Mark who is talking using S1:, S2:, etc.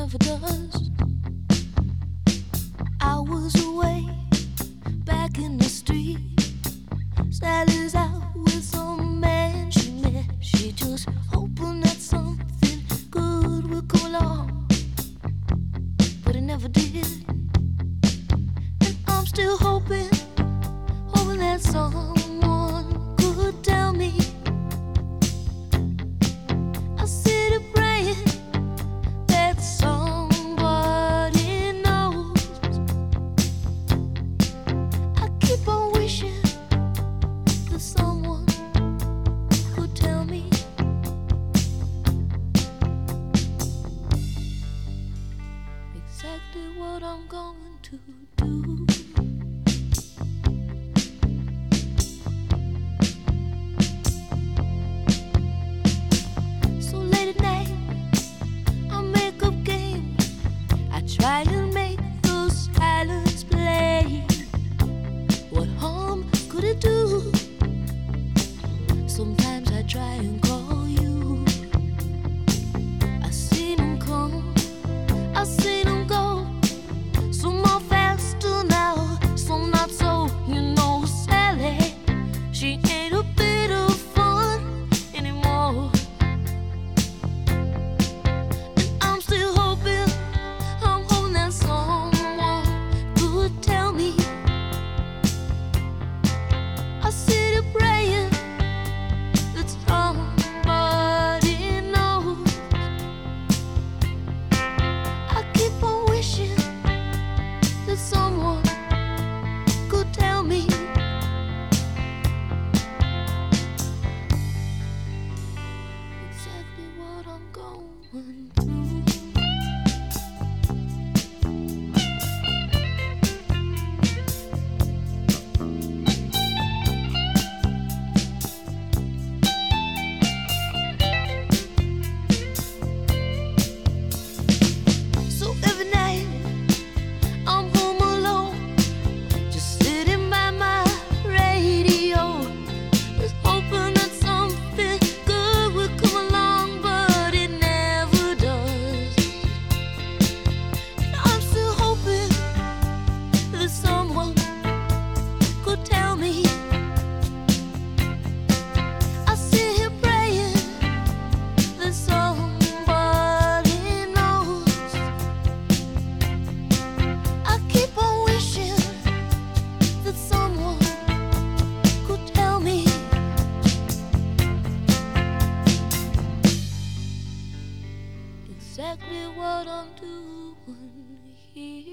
S1: never does. I was away back in the street. Sally's out with some man she met. She just hoping that something good would come along, but it never did. And I'm still hoping that someone could tell me. I sit here praying that somebody knows. I keep on wishing that someone could tell me exactly what I'm going to do. Try and make those silence play. What harm could it do? Sometimes I try and call you. I seen them come, I seen them go. Some are faster now, some not so. You know Sally, she ain't a bit of fun anymore. And I'm still hoping someone could tell me. I sit here praying that somebody knows. I keep on wishing that someone could tell me exactly what I'm going through. Exactly what I'm doing here.